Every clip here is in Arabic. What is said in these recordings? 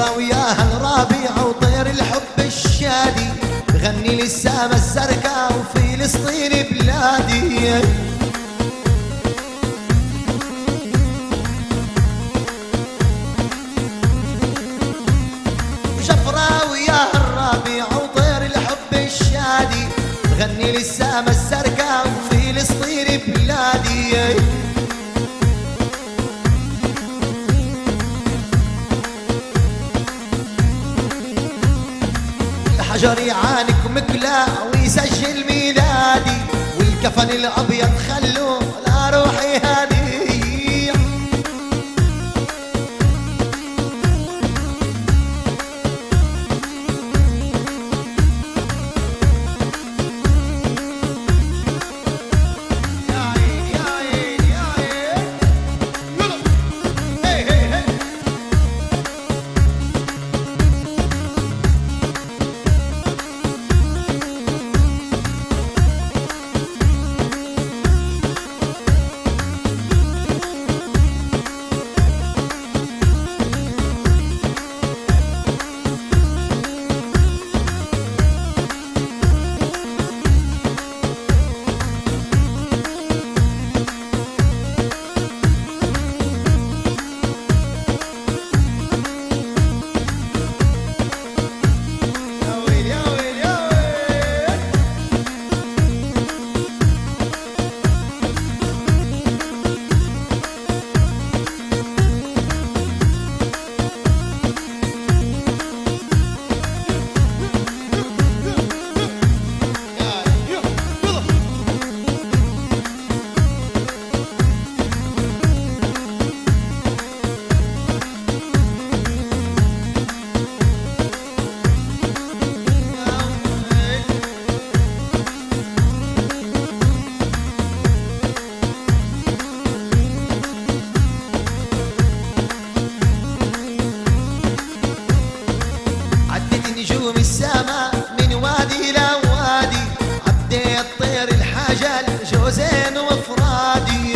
شفرة وياها الربيع وطير الحب الشادي، غني للسما الزرقاء وفلسطين بلادي. شفرة وياها الربيع وطير الحب الشادي، غني للسما الزرقاء وفلسطين بلادي. الحجر يعانك مكلا ويسجل ميلادي، والكفن الابيض خلوه لروحي هادي. جوزين وفرادي.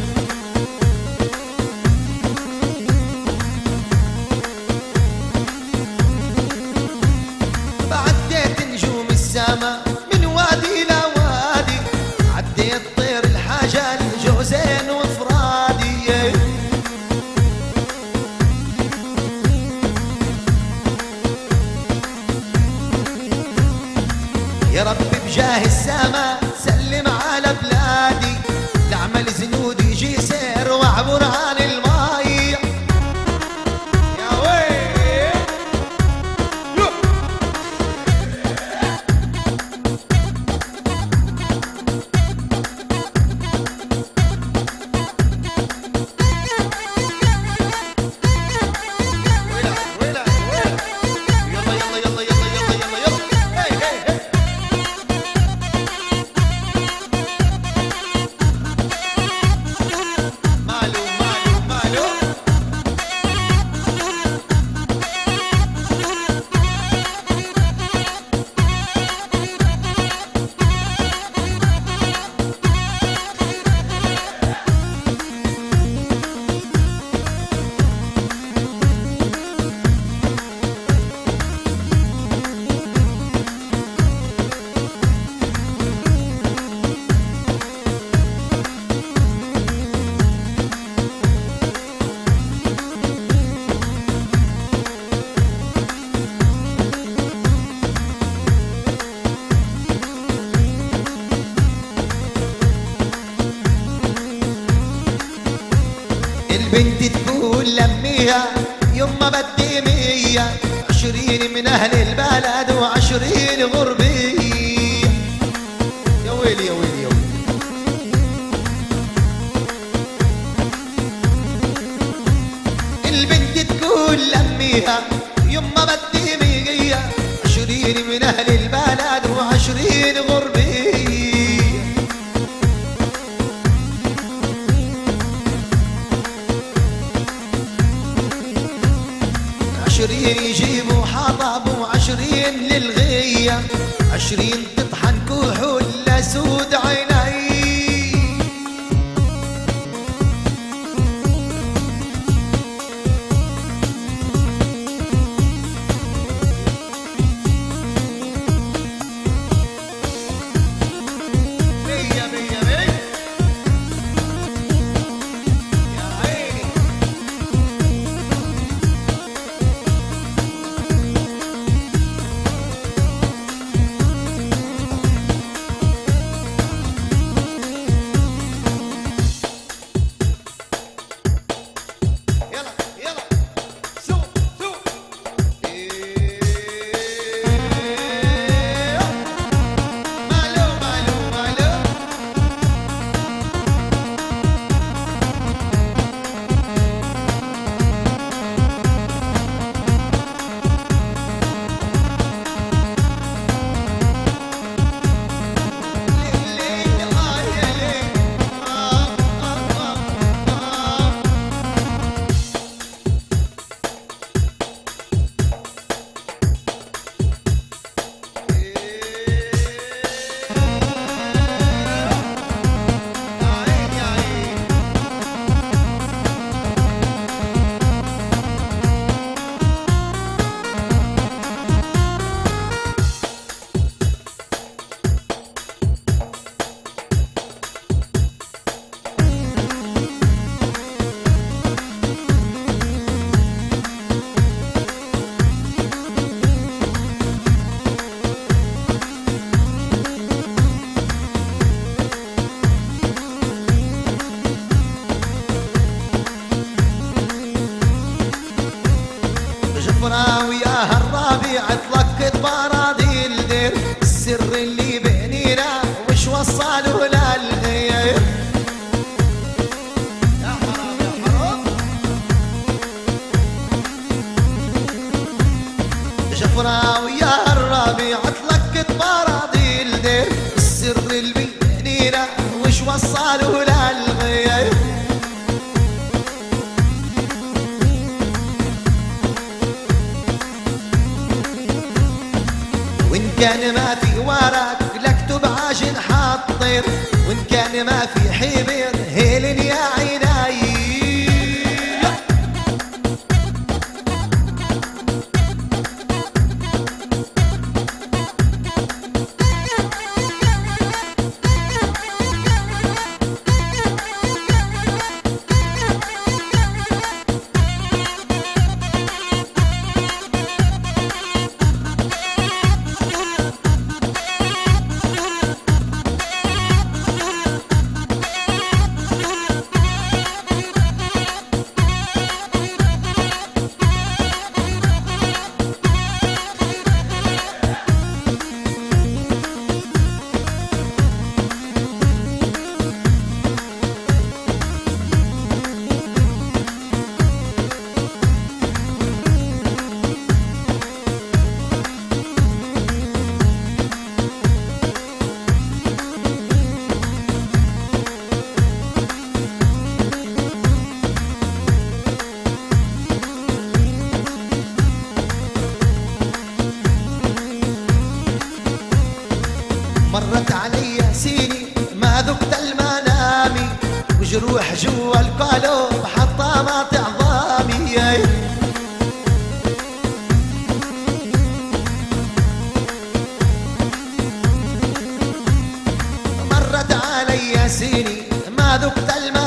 بعديت نجوم السما من وادي لوادي، عديت طير الحجل جوزين وفرادي. يا رب بجاه السما سلم على بلادي، لعمل زنود يجي سير واعبر عن الماي. يا ويلي ويلا يلا يلا يلا يلا يلا يلا. هي هي هي البنت تقول لميها يما بدي 120 من اهل البلد و20 غربية. يا ويلي يا ويلي يا ويلي. البنت تقول لميها يما بدي 120 من اهل البلد و20 غربية. 20 يجيبوا حطب و20 للغية، 20 تطحن كحول لسود عيني. عطلك باراضي الدير، السر اللي بينينا وش وصلوا للغير. يا حرام يا حرام. جفرة ويا الربيع عطلك باراضي الدير، السر اللي بينينا وش وصلوا للغير. وإن كان ما في ورق لكتب عاشن حطير، وإن كان ما في حبير هيلن يا عيناي. مرت علي سيني ما ذقت المنامي، وجروح جوا القلوب حطامات عظامي. مرت علي سيني ما ذقت المنامي،